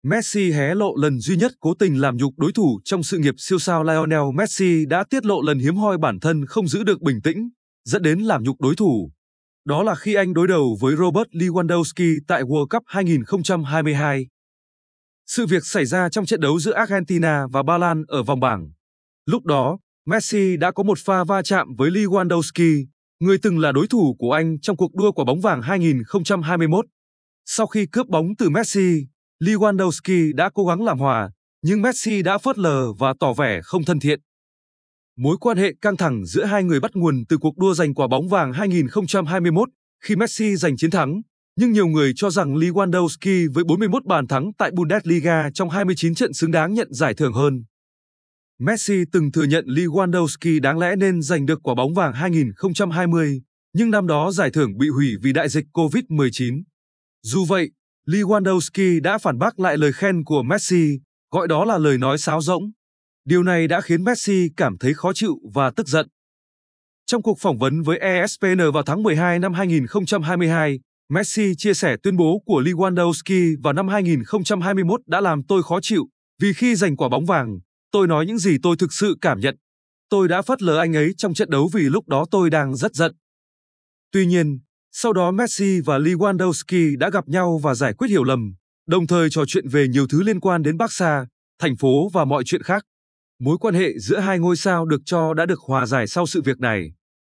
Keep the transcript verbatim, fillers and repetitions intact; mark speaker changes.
Speaker 1: Messi hé lộ lần duy nhất cố tình làm nhục đối thủ trong sự nghiệp. Siêu sao Lionel Messi đã tiết lộ lần hiếm hoi bản thân không giữ được bình tĩnh, dẫn đến làm nhục đối thủ. Đó là khi anh đối đầu với Robert Lewandowski tại World Cup hai không hai hai. Sự việc xảy ra trong trận đấu giữa Argentina và Ba Lan ở vòng bảng. Lúc đó, Messi đã có một pha va chạm với Lewandowski, người từng là đối thủ của anh trong cuộc đua quả bóng vàng hai không hai mốt. Sau khi cướp bóng từ Messi, Lewandowski đã cố gắng làm hòa, nhưng Messi đã phớt lờ và tỏ vẻ không thân thiện. Mối quan hệ căng thẳng giữa hai người bắt nguồn từ cuộc đua giành quả bóng vàng hai không hai mốt khi Messi giành chiến thắng, nhưng nhiều người cho rằng Lewandowski với bốn mươi mốt bàn thắng tại Bundesliga trong hai mươi chín trận xứng đáng nhận giải thưởng hơn. Messi từng thừa nhận Lewandowski đáng lẽ nên giành được quả bóng vàng hai không hai không, nhưng năm đó giải thưởng bị hủy vì đại dịch Covid mười chín. Dù vậy, Lewandowski đã phản bác lại lời khen của Messi, gọi đó là lời nói sáo rỗng. Điều này đã khiến Messi cảm thấy khó chịu và tức giận. Trong cuộc phỏng vấn với E S P N vào tháng mười hai năm hai không hai hai, Messi chia sẻ tuyên bố của Lewandowski vào năm hai không hai mốt đã làm tôi khó chịu, vì khi giành quả bóng vàng, tôi nói những gì tôi thực sự cảm nhận. Tôi đã phớt lờ anh ấy trong trận đấu vì lúc đó tôi đang rất giận. Tuy nhiên, sau đó Messi và Lewandowski đã gặp nhau và giải quyết hiểu lầm, đồng thời trò chuyện về nhiều thứ liên quan đến Barca, thành phố và mọi chuyện khác. Mối quan hệ giữa hai ngôi sao được cho đã được hòa giải sau sự việc này.